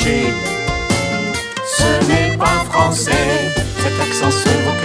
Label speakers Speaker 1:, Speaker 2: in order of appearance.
Speaker 1: cliché. Ce n'est pas français, cet accent se vocalise.